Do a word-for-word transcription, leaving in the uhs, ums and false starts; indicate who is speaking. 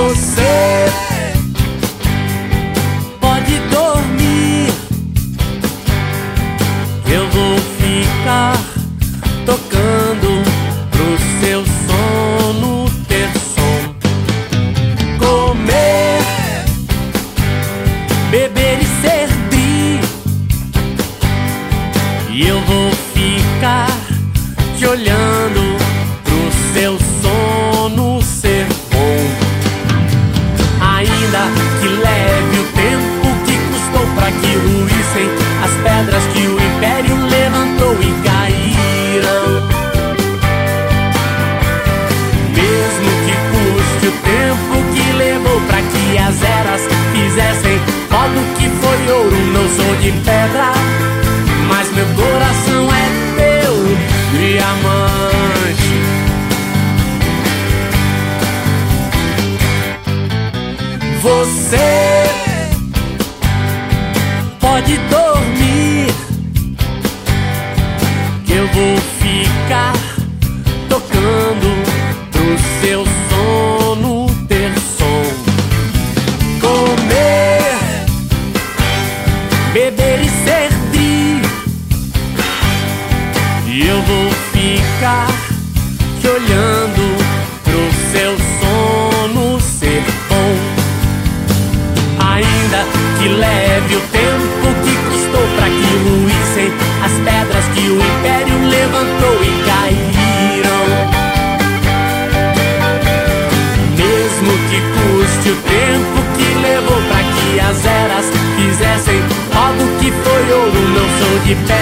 Speaker 1: Você pode dormir, eu vou ficar tocando pro seu sono ter som. Comer, beber e servir, e eu vou ficar te olhando pro seu sono ser bom. Ainda que leve o tempo que custou pra que ruíssem as pedras que o Império levantou e caíram. Mesmo que custe o tempo que levou pra que as eras fizessem ó do que foi ouro. Não sou de pedra, mas meu coração é teu diamante. Você pode dormir, que eu vou ficar tocando pro seu sono ter som. Comer, beber e servir, e eu vou ficar te olhando pro seu sono ser bom. Ainda que leve o tempo que custou pra que ruíssem as pedras que o Império levantou e caíram. Mesmo que custe o tempo que levou pra que as eras fizessem ó do que foi ouro. Não sou de pedra,